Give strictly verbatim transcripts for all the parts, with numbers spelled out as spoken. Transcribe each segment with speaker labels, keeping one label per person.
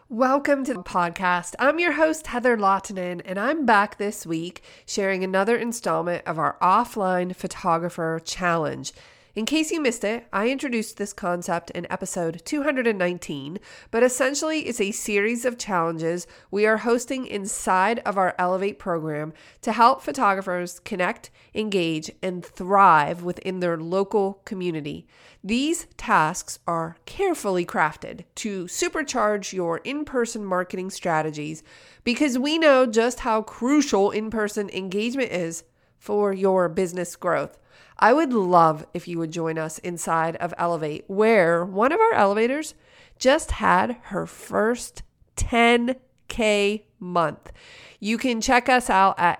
Speaker 1: Welcome to the podcast. I'm your host, Heather Lottinen, and I'm back this week sharing another installment of our Offline Photographer Challenge. In case you missed it, I introduced this concept in episode two hundred nineteen, but essentially it's a series of challenges we are hosting inside of our Elevate program to help photographers connect, engage, and thrive within their local community. These tasks are carefully crafted to supercharge your in-person marketing strategies because we know just how crucial in-person engagement is for your business growth. I would love if you would join us inside of Elevate, where one of our elevators just had her first ten K month. You can check us out at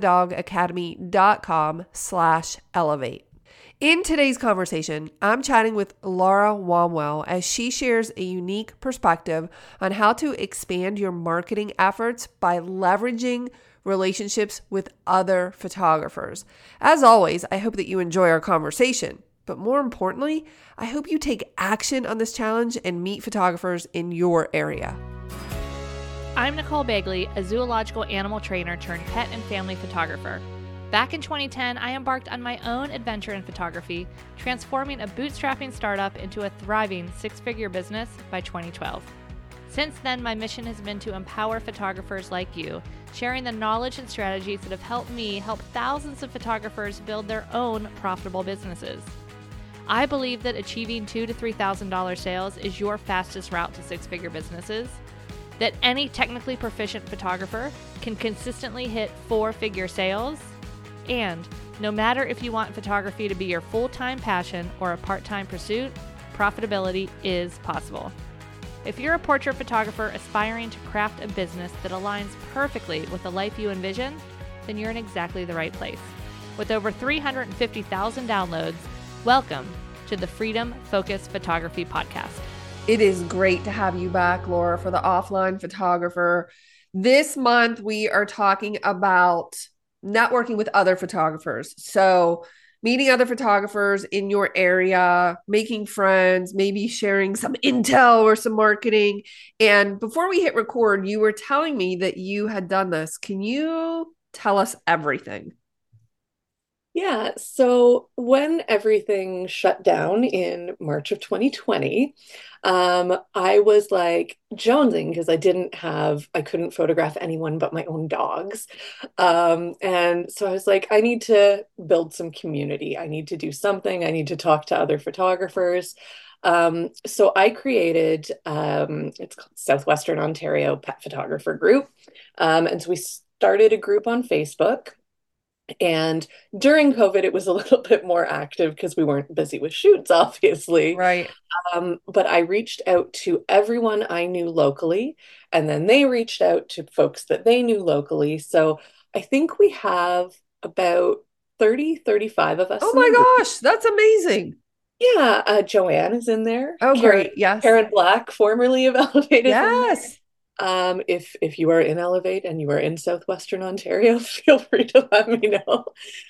Speaker 1: hairofthedogacademy.com slash elevate. In today's conversation, I'm chatting with Laura Wamwell as she shares a unique perspective on how to expand your marketing efforts by leveraging relationships with other photographers. As always, I hope that you enjoy our conversation, but more importantly, I hope you take action on this challenge and meet photographers in your area.
Speaker 2: I'm Nicole Bagley, a zoological animal trainer turned pet and family photographer. Back in twenty ten, I embarked on my own adventure in photography, transforming a bootstrapping startup into a thriving six-figure business by twenty twelve. Since then, my mission has been to empower photographers like you, sharing the knowledge and strategies that have helped me help thousands of photographers build their own profitable businesses. I believe that achieving two thousand to three thousand dollars sales is your fastest route to six-figure businesses, that any technically proficient photographer can consistently hit four-figure sales, and no matter if you want photography to be your full-time passion or a part-time pursuit, profitability is possible. If you're a portrait photographer aspiring to craft a business that aligns perfectly with the life you envision, then you're in exactly the right place. With over three hundred fifty thousand downloads, welcome to the Freedom Focus Photography Podcast.
Speaker 1: It is great to have you back, Laura, for the Offline Photographer. This month, we are talking about networking with other photographers. So meeting other photographers in your area, making friends, maybe sharing some intel or some marketing. And before we hit record, you were telling me that you had done this. Can you tell us everything?
Speaker 3: Yeah, so when everything shut down in March of twenty twenty, um, I was like jonesing because I didn't have, I couldn't photograph anyone but my own dogs. Um, and so I was like, I need to build some community. I need to do something. I need to talk to other photographers. Um, so I created, um, it's called Southwestern Ontario Pet Photographer Group. Um, and so we started a group on Facebook. And during COVID, it was a little bit more active because we weren't busy with shoots, obviously.
Speaker 1: Right.
Speaker 3: Um, but I reached out to everyone I knew locally, and then they reached out to folks that they knew locally. So I think we have about thirty, thirty-five of us.
Speaker 1: Oh
Speaker 3: in the
Speaker 1: my
Speaker 3: group.
Speaker 1: gosh, that's amazing.
Speaker 3: Yeah, uh, Joanne is in there.
Speaker 1: Oh,
Speaker 3: Karen,
Speaker 1: great. Yes.
Speaker 3: Karen Black, formerly of Elevate, is in there.
Speaker 1: Yes.
Speaker 3: Um, if if you are in Elevate and you are in Southwestern Ontario, feel free to let me know.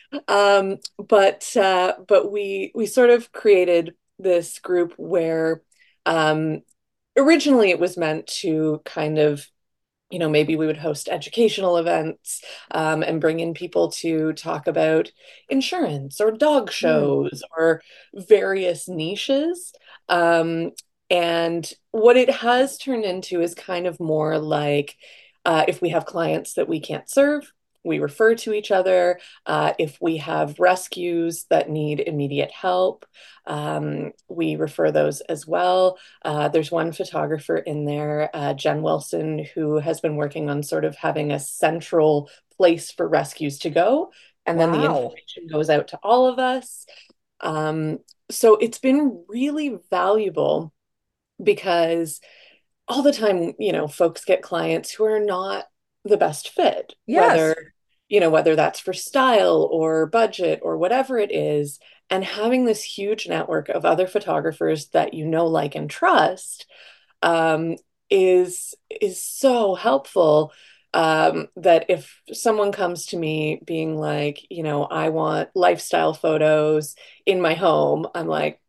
Speaker 3: Um, but uh, but we we sort of created this group where um, originally it was meant to kind of, you know, maybe we would host educational events um, and bring in people to talk about insurance or dog shows mm. or various niches. Um, and what it has turned into is kind of more like uh, if we have clients that we can't serve, we refer to each other. Uh, if we have rescues that need immediate help, um, we refer those as well. Uh, there's one photographer in there, uh, Jen Wilson, who has been working on sort of having a central place for rescues to go. And then the
Speaker 1: Wow.
Speaker 3: information goes out to all of us. Um, so it's been really valuable because all the time, you know, folks get clients who are not the best fit,
Speaker 1: Yes.
Speaker 3: whether, you know, whether that's for style or budget or whatever it is. And having this huge network of other photographers that you know, like, and trust um, is is so helpful. Um, that if someone comes to me being like, you know, I want lifestyle photos in my home, I'm like,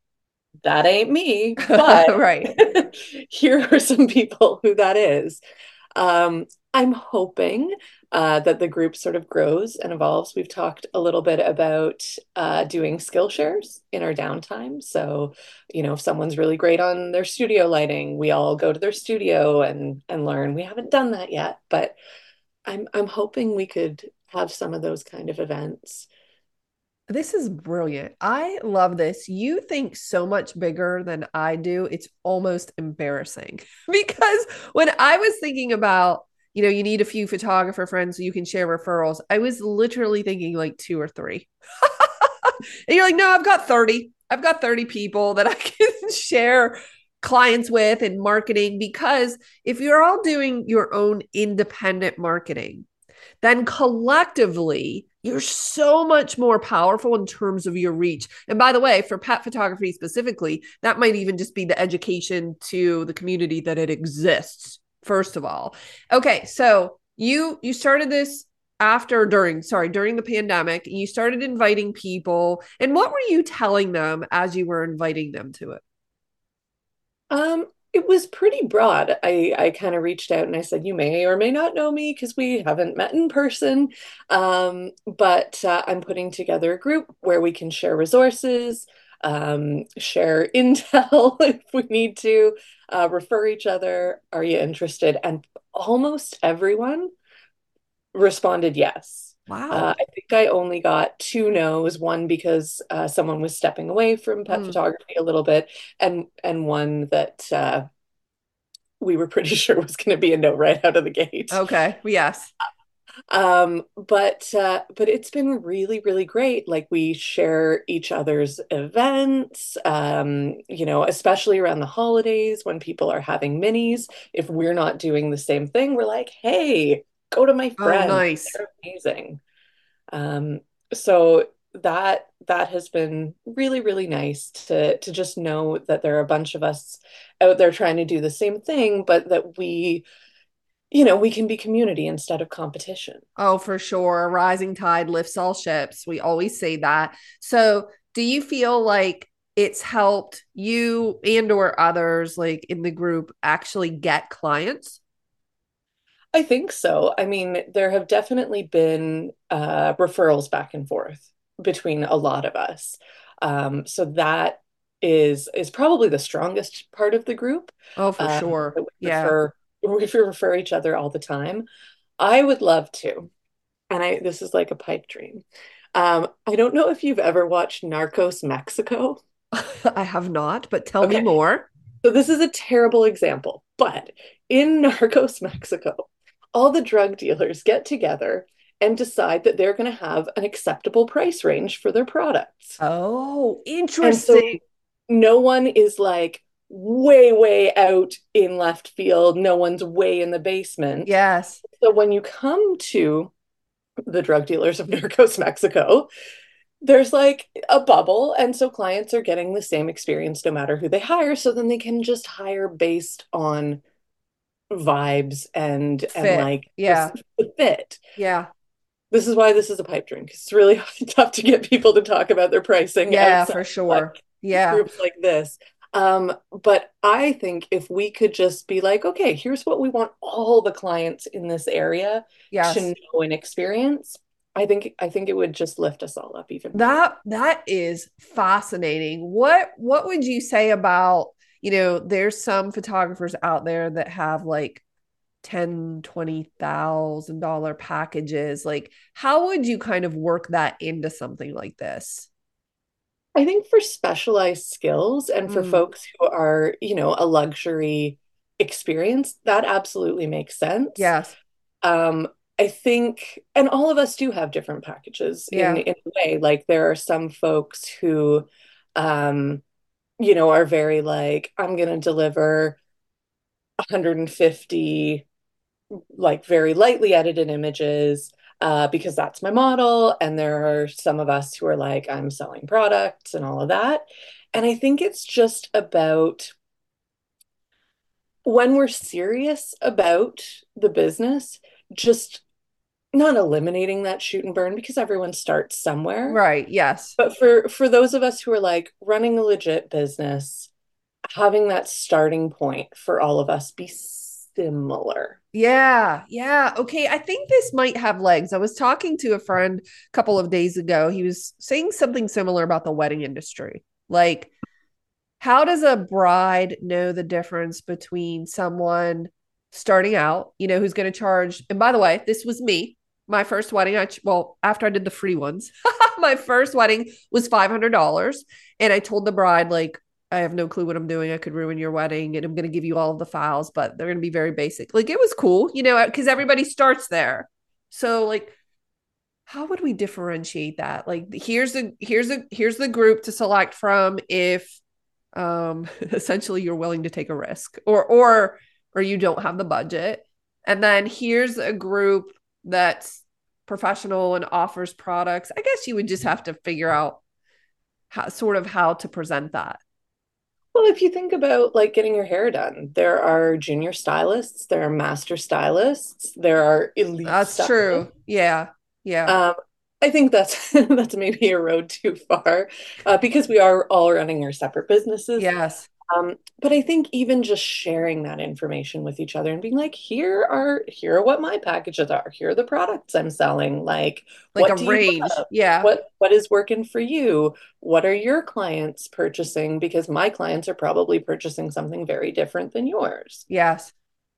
Speaker 3: that ain't me, but
Speaker 1: Right.
Speaker 3: here are some people who that is. Um, I'm hoping uh, that the group sort of grows and evolves. We've talked a little bit about uh, doing skill shares in our downtime. So, you know, if someone's really great on their studio lighting, we all go to their studio and and learn. We haven't done that yet, but I'm I'm hoping we could have some of those kind of events.
Speaker 1: This is brilliant. I love this. You think so much bigger than I do. It's almost embarrassing because when I was thinking about, you know, you need a few photographer friends so you can share referrals, I was literally thinking like two or three. And you're like, no, I've got thirty. I've got thirty people that I can share clients with and marketing because if you're all doing your own independent marketing, then collectively you're so much more powerful in terms of your reach. And by the way, for pet photography specifically, that might even just be the education to the community that it exists, first of all. Okay, so you you started this after during sorry during the pandemic, and you started inviting people, and what were you telling them as you were inviting them to it?
Speaker 3: Um, it was pretty broad. I I kind of reached out and I said, you may or may not know me because we haven't met in person. Um, but uh, I'm putting together a group where we can share resources, um, share intel if we need to, uh, refer each other. Are you interested? And almost everyone responded yes. Uh,
Speaker 1: Wow.
Speaker 3: I think I only got two no's, one because uh, someone was stepping away from pet
Speaker 1: Mm,
Speaker 3: photography a little bit, and and one that uh, we were pretty sure was going to be a no right out of the gate.
Speaker 1: okay. Yes.
Speaker 3: Um, but uh, but it's been really, really great. Like we share each other's events, um, you know, especially around the holidays when people are having minis. If we're not doing the same thing, we're like, hey, go to my
Speaker 1: Oh,
Speaker 3: friends.
Speaker 1: nice.
Speaker 3: They're amazing. Um, so that that has been really, really nice to to just know that there are a bunch of us out there trying to do the same thing, but that we, you know, we can be community instead of competition.
Speaker 1: Oh, for sure. A rising tide lifts all ships. We always say that. So, do you feel like it's helped you and or others like in the group actually get clients?
Speaker 3: I think so. I mean, there have definitely been uh, referrals back and forth between a lot of us. Um, so that is is probably the strongest part of the group.
Speaker 1: Oh, for
Speaker 3: Um,
Speaker 1: sure.
Speaker 3: that we
Speaker 1: Yeah.
Speaker 3: refer we refer each other all the time. I would love to, and I this is like a pipe dream. Um, I don't know if you've ever watched Narcos Mexico.
Speaker 1: I have not, but tell me
Speaker 3: Okay,
Speaker 1: more.
Speaker 3: so this is a terrible example, but in Narcos Mexico, all the drug dealers get together and decide that they're going to have an acceptable price range for their products.
Speaker 1: Oh,
Speaker 3: And so
Speaker 1: interesting.
Speaker 3: no one is like way, way out in left field. No one's way in the basement.
Speaker 1: Yes.
Speaker 3: So when you come to the drug dealers of Narcos Mexico, there's like a bubble. And so clients are getting the same experience no matter who they hire. So then they can just hire based on vibes and and
Speaker 1: Fit.
Speaker 3: like
Speaker 1: Yeah.
Speaker 3: just the fit.
Speaker 1: Yeah.
Speaker 3: This is why this is a pipe dream because it's really tough to get people to talk about their pricing
Speaker 1: Yeah,
Speaker 3: outside
Speaker 1: for
Speaker 3: like
Speaker 1: sure. Yeah.
Speaker 3: groups like this. Um, but I think if we could just be like, okay, here's what we want all the clients in this area to
Speaker 1: Yes.
Speaker 3: know and experience, I think I think it would just lift us all up even more.
Speaker 1: That that is fascinating. What what would you say about, you know, there's some photographers out there that have like ten, twenty thousand dollar packages. Like, how would you kind of work that into something like this?
Speaker 3: I think for specialized skills and for
Speaker 1: Mm,
Speaker 3: folks who are, you know, a luxury experience, that absolutely makes sense.
Speaker 1: yes.
Speaker 3: Um, I think, and all of us do have different packages in
Speaker 1: Yeah.
Speaker 3: in a way. Like there are some folks who, um, you know, are very like, I'm gonna deliver one hundred fifty like very lightly edited images uh, because that's my model. And there are some of us who are like, I'm selling products and all of that. And I think it's just about when we're serious about the business, just not eliminating that shoot and burn because everyone starts somewhere.
Speaker 1: Right. Yes.
Speaker 3: But for for those of us who are like running a legit business, having that starting point for all of us be similar.
Speaker 1: Yeah, yeah. Okay, I think this might have legs. I was talking to a friend a couple of days ago. He was saying something similar about the wedding industry. Like, how does a bride know the difference between someone starting out, you know, who's going to charge? And by the way, this was me. My first wedding, I well, after I did the free ones, my first wedding was five hundred dollars. And I told the bride, like, I have no clue what I'm doing. I could ruin your wedding and I'm going to give you all of the files, but they're going to be very basic. Like, it was cool, you know, because everybody starts there. So, like, how would we differentiate that? Like, here's a here's a here's the group to select from if um essentially you're willing to take a risk or or or you don't have the budget. And then here's a group that's professional and offers products. I guess you would just have to figure out how sort of how to present that.
Speaker 3: Well, if you think about like getting your hair done, there are junior stylists, there are master stylists, there are elite
Speaker 1: That's
Speaker 3: stylists.
Speaker 1: true. Yeah. Yeah.
Speaker 3: Um, I think that's that's maybe a road too far uh, because we are all running our separate businesses.
Speaker 1: Yes.
Speaker 3: Um, but I think even just sharing that information with each other and being like, here are here are what my packages are. Here are the products I'm selling. Like,
Speaker 1: Like a
Speaker 3: what do you
Speaker 1: range.
Speaker 3: love?
Speaker 1: Yeah.
Speaker 3: What what is working for you? What are your clients purchasing? Because my clients are probably purchasing something very different than yours.
Speaker 1: Yes.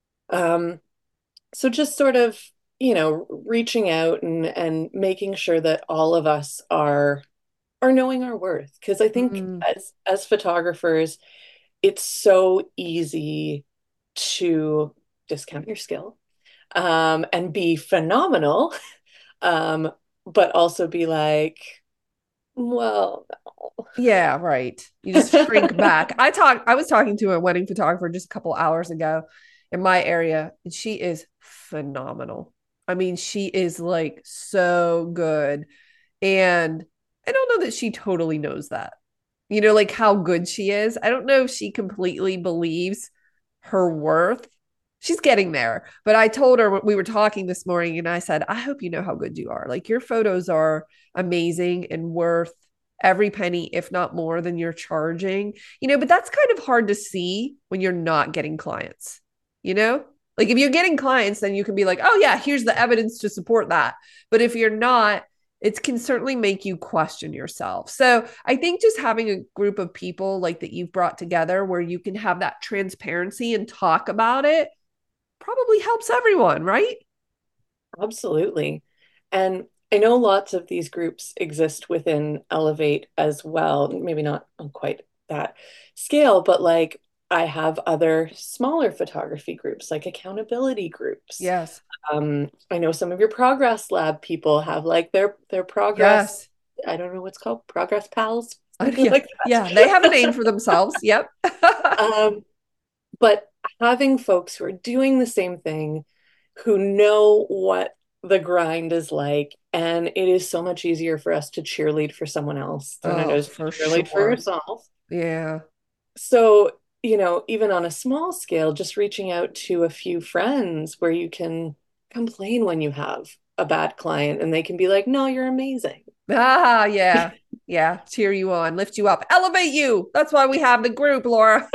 Speaker 3: Um, so just sort of, you know, reaching out and and making sure that all of us are are knowing our worth. Because I think
Speaker 1: Mm,
Speaker 3: as as photographers, it's so easy to discount your skill um, and be phenomenal, um, but also be like, well,
Speaker 1: yeah, right. You just shrink back. I talk I was talking to a wedding photographer just a couple hours ago in my area, and she is phenomenal. I mean, she is like so good. And I don't know that she totally knows that. You know, like how good she is. I don't know if she completely believes her worth. She's getting there. But I told her we were talking this morning and I said, I hope you know how good you are. Like your photos are amazing and worth every penny, if not more than you're charging. You know, but that's kind of hard to see when you're not getting clients, you know? Like if you're getting clients, then you can be like, oh yeah, here's the evidence to support that. But if you're not, it can certainly make you question yourself. So I think just having a group of people like that you've brought together where you can have that transparency and talk about it probably helps everyone, right?
Speaker 3: absolutely. And I know lots of these groups exist within Elevate as well. Maybe not on quite that scale, but like I have other smaller photography groups, like accountability groups.
Speaker 1: Yes.
Speaker 3: Um, I know some of your Progress Lab people have like their their progress,
Speaker 1: Yes.
Speaker 3: I don't know what's called, Progress Pals,
Speaker 1: Uh,
Speaker 3: something
Speaker 1: yeah.
Speaker 3: like
Speaker 1: Yeah. They have a
Speaker 3: that.
Speaker 1: name for themselves. Yep.
Speaker 3: Um, but having folks who are doing the same thing, who know what the grind is like, and it is so much easier for us to cheerlead for someone else than it
Speaker 1: Oh,
Speaker 3: is
Speaker 1: for
Speaker 3: to cheerlead for
Speaker 1: sure.
Speaker 3: yourself.
Speaker 1: Yeah.
Speaker 3: So, you know, even on a small scale, just reaching out to a few friends where you can complain when you have a bad client and they can be like, no, you're amazing.
Speaker 1: Ah, yeah. Yeah. Cheer you on, lift you up, elevate you. That's why we have the group, Laura.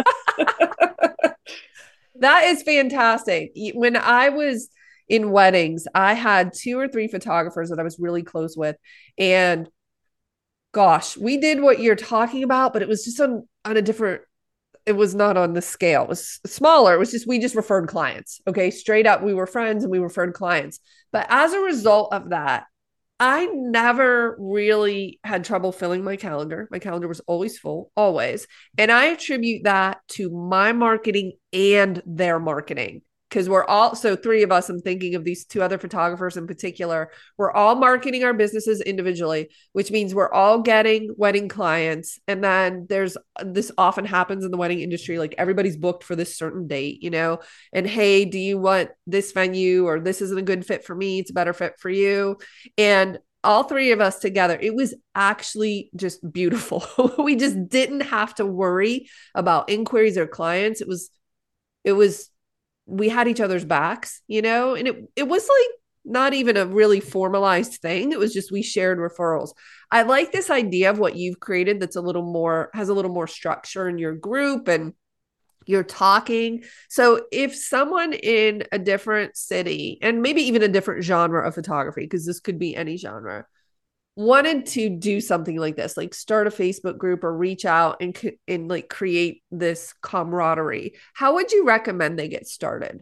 Speaker 1: That is fantastic. When I was in weddings, I had two or three photographers that I was really close with. And gosh, we did what you're talking about, but it was just on, on a different, it was not on the scale. It was smaller. It was just, we just referred clients. Okay. Straight up, we were friends and we referred clients. But as a result of that, I never really had trouble filling my calendar. My calendar was always full, always. And I attribute that to my marketing and their marketing. Because we're all, so three of us, I'm thinking of these two other photographers in particular, we're all marketing our businesses individually, which means we're all getting wedding clients. And then there's this often happens in the wedding industry, like everybody's booked for this certain date, you know, and hey, do you want this venue or this isn't a good fit for me? It's a better fit for you. And all three of us together, it was actually just beautiful. We just didn't have to worry about inquiries or clients. It was, it was, we had each other's backs, you know, and it, it was like not even a really formalized thing. It was just we shared referrals. I like this idea of what you've created that's a little more, has a little more structure in your group and you're talking. So if someone in a different city and maybe even a different genre of photography, because this could be any genre, wanted to do something like this, like start a Facebook group or reach out and and like create this camaraderie, how would you recommend they get started?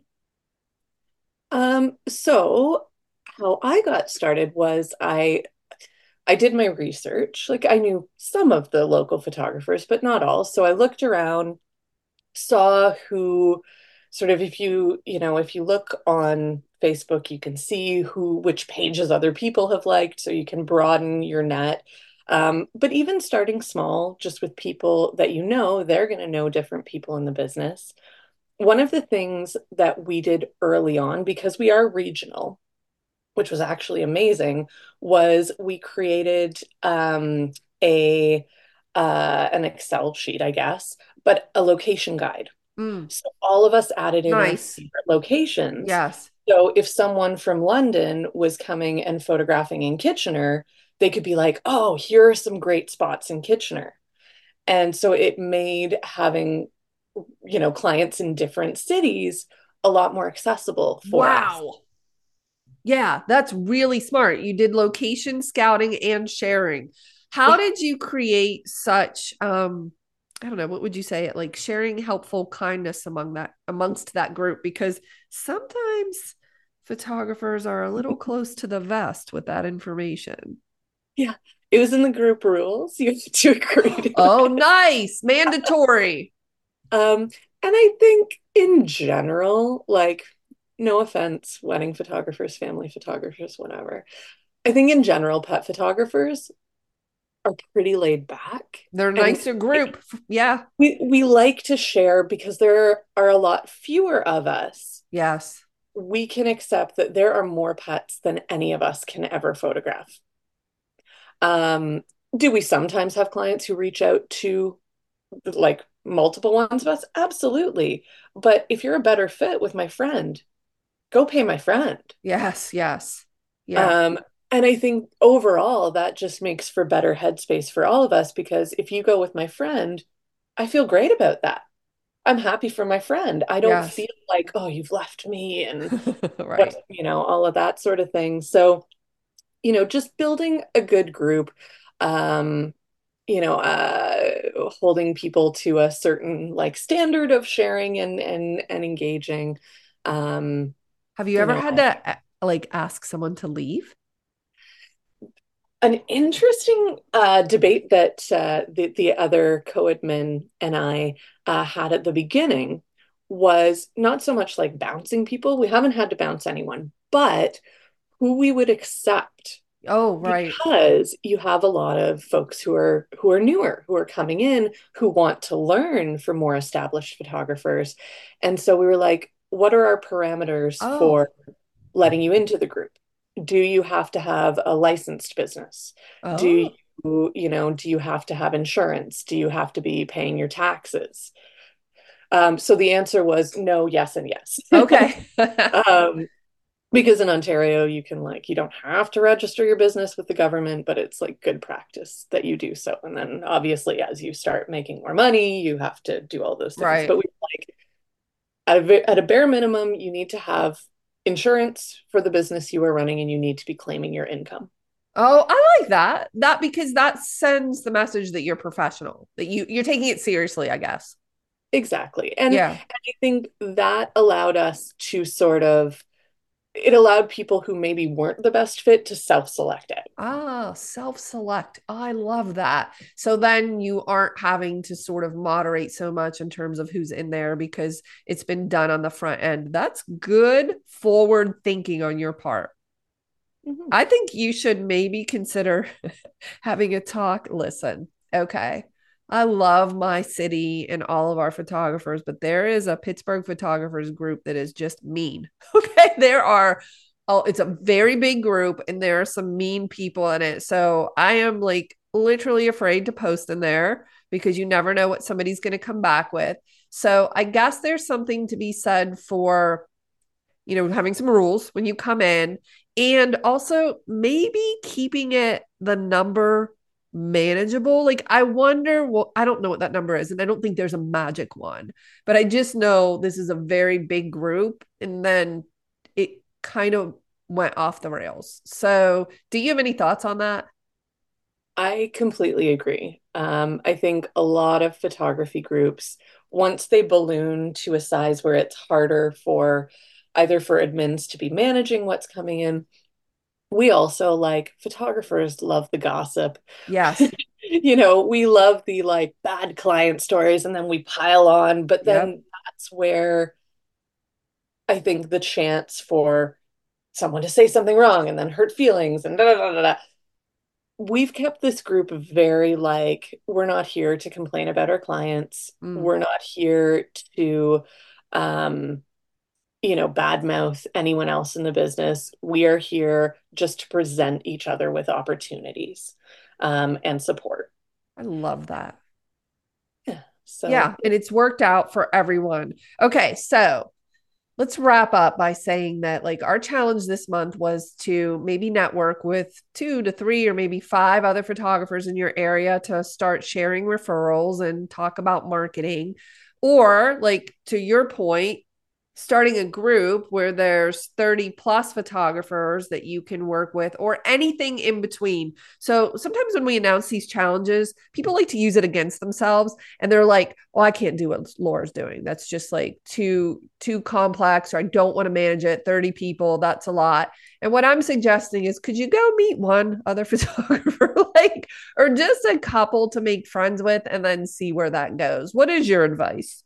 Speaker 3: Um, so how I got started was I I did my research. Like I knew some of the local photographers, but not all. So I looked around, saw who sort of if you, you know, if you look on Facebook, you can see who which pages other people have liked, so you can broaden your net. Um, but even starting small, just with people that you know, they're going to know different people in the business. One of the things that we did early on, because we are regional, which was actually amazing, was we created um, a uh, an Excel sheet, I guess, but a location guide.
Speaker 1: Mm,
Speaker 3: So all of us added in our
Speaker 1: nice.
Speaker 3: favorite locations.
Speaker 1: Yes.
Speaker 3: So if someone from London was coming and photographing in Kitchener, they could be like, "Oh, here are some great spots in Kitchener." And so it made having, you know, clients in different cities a lot more accessible for us.
Speaker 1: Wow. Yeah, that's really smart. You did location scouting and sharing. How
Speaker 3: Yeah.
Speaker 1: did you create such um I don't know, what would you say it like sharing helpful kindness among that amongst that group? Because sometimes photographers are a little close to the vest with that information.
Speaker 3: Yeah. It was in the group rules. You have to agree to
Speaker 1: Oh,
Speaker 3: it.
Speaker 1: nice. Mandatory.
Speaker 3: Um, and I think in general, like, no offense, wedding photographers, family photographers, whatever. I think in general, pet photographers are pretty laid back.
Speaker 1: They're a
Speaker 3: And
Speaker 1: nicer group. Yeah.
Speaker 3: we we like to share because there are a lot fewer of us.
Speaker 1: Yes.
Speaker 3: We can accept that there are more pets than any of us can ever photograph. Um, do we sometimes have clients who reach out to like multiple ones of us? Absolutely. But if you're a better fit with my friend, go pay my friend.
Speaker 1: Yes. Yes. Yeah.
Speaker 3: Um, and I think overall that just makes for better headspace for all of us because if you go with my friend, I feel great about that. I'm happy for my friend. I don't
Speaker 1: Yes.
Speaker 3: feel like, oh, you've left me and
Speaker 1: Right.
Speaker 3: what, you know, all of that sort of thing. So, you know, just building a good group, um, you know, uh, holding people to a certain like standard of sharing and and and engaging. Um,
Speaker 1: Have you
Speaker 3: you
Speaker 1: ever
Speaker 3: know,
Speaker 1: had to uh, like ask someone to leave?
Speaker 3: an interesting uh, debate that uh, the the other co-admin and I uh, had at the beginning was not so much like bouncing people. We haven't had to bounce anyone, but who we would accept
Speaker 1: Oh, right.
Speaker 3: because you have a lot of folks who are who are newer, who are coming in, who want to learn from more established photographers. And so we were like, what are our parameters
Speaker 1: Oh,
Speaker 3: for letting you into the group? Do you have to have a licensed business? Do
Speaker 1: oh,
Speaker 3: you, you know, do you have to have insurance? Do you have to be paying your taxes? Um, so the answer was no, yes, and yes.
Speaker 1: okay.
Speaker 3: Um, because in Ontario, you can like, you don't have to register your business with the government, but it's like good practice that you do so. And then obviously, as you start making more money, you have to do all those things.
Speaker 1: Right.
Speaker 3: But we like at a, at a bare minimum, you need to have insurance for the business you are running and you need to be claiming your income.
Speaker 1: Oh, I like that. That because that sends the message that you're professional, that you you're taking it seriously, I guess.
Speaker 3: Exactly. And, and
Speaker 1: Yeah.
Speaker 3: I think that allowed us to sort of, it allowed people who maybe weren't the best fit to self-select it.
Speaker 1: Ah, self-select. I love that. So then you aren't having to sort of moderate so much in terms of who's in there because it's been done on the front end. That's good forward thinking on your part.
Speaker 3: Mhm.
Speaker 1: I think you should maybe consider having a talk. Listen, okay. I love my city and all of our photographers, but there is a Pittsburgh photographers group that is just mean. Okay. There are, oh, it's a very big group and there are some mean people in it. So I am like literally afraid to post in there because you never know what somebody's going to come back with. So I guess there's something to be said for you know, having some rules when you come in, and also maybe keeping it the number manageable. Like, I wonder, well, I don't know what that number is, and I don't think there's a magic one, but I just know this is a very big group. And then it kind of went off the rails. So, do you have any thoughts on that?
Speaker 3: I completely agree. Um, I think a lot of photography groups, once they balloon to a size where it's harder for either for admins to be managing what's coming in, we also like photographers love the gossip.
Speaker 1: Yes.
Speaker 3: You know, we love the like bad client stories and then we pile on, but
Speaker 1: Yep.
Speaker 3: then that's where I think the chance for someone to say something wrong and then hurt feelings and da da da da da. We've kept this group very like, we're not here to complain about our clients.
Speaker 1: Mm,
Speaker 3: We're not here to, um, you know, badmouth anyone else in the business. We are here just to present each other with opportunities, um, and support.
Speaker 1: I love that.
Speaker 3: Yeah. So
Speaker 1: Yeah. And it's worked out for everyone. Okay. So, let's wrap up by saying that like our challenge this month was to maybe network with two to three or maybe five other photographers in your area to start sharing referrals and talk about marketing. Or like to your point, starting a group where there's thirty plus photographers that you can work with or anything in between. So sometimes when we announce these challenges, people like to use it against themselves and they're like, well, I can't do what Laura's doing. That's just like too too complex, or I don't want to manage it. thirty people, that's a lot. And what I'm suggesting is could you go meet one other photographer like or just a couple to make friends with and then see where that goes? What is your advice?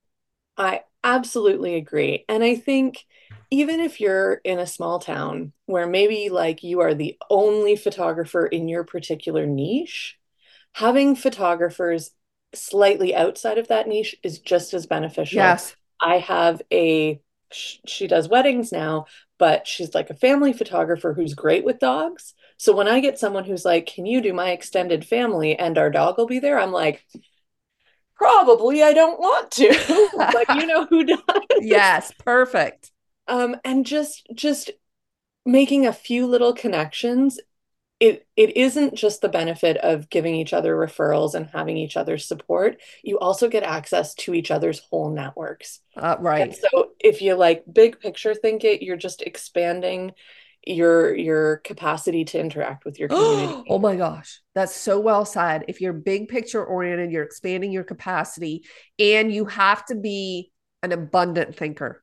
Speaker 3: I absolutely agree. And I think even if you're in a small town where maybe like you are the only photographer in your particular niche, having photographers slightly outside of that niche is just as beneficial.
Speaker 1: Yes.
Speaker 3: I have a, she does weddings now, but she's like a family photographer who's great with dogs. So when I get someone who's like, can you do my extended family and our dog will be there? I'm like, probably I don't want to, but you know who does.
Speaker 1: Yes, perfect.
Speaker 3: Um, and just just making a few little connections. It it isn't just the benefit of giving each other referrals and having each other's support. You also get access to each other's whole networks.
Speaker 1: Uh,
Speaker 3: And
Speaker 1: right.
Speaker 3: so if you like big picture think it, you're just expanding your your capacity to interact with your community.
Speaker 1: Oh my gosh. That's so well said. If you're big picture oriented, you're expanding your capacity and you have to be an abundant thinker.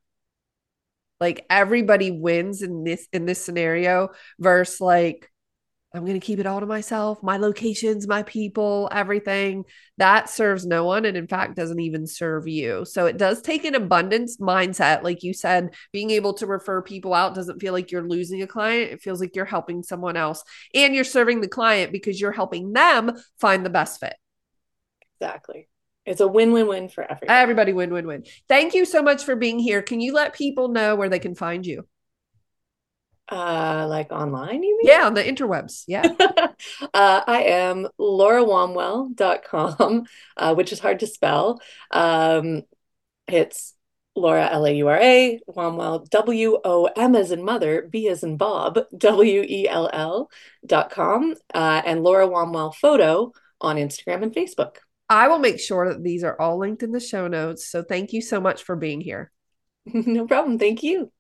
Speaker 1: Like everybody wins in this in this scenario versus like I'm going to keep it all to myself, my locations, my people, everything. That serves no one. And in fact, doesn't even serve you. So it does take an abundance mindset. Like you said, being able to refer people out doesn't feel like you're losing a client. It feels like you're helping someone else and you're serving the client because you're helping them find the best fit.
Speaker 3: Exactly. It's a win-win-win for everybody.
Speaker 1: Everybody win, win, win. Thank you so much for being here. Can you let people know where they can find you?
Speaker 3: Uh, like online, you mean?
Speaker 1: Yeah, on the interwebs. Yeah.
Speaker 3: Uh, I am laura womwell dot com, uh, which is hard to spell. Um, it's Laura, L A U R A, Womwell, W O M as in mother, B as in Bob, W E L L dot com, uh, and Laura Womwell Photo on Instagram and Facebook.
Speaker 1: I will make sure that these are all linked in the show notes. So thank you so much for being here.
Speaker 3: No problem. Thank you.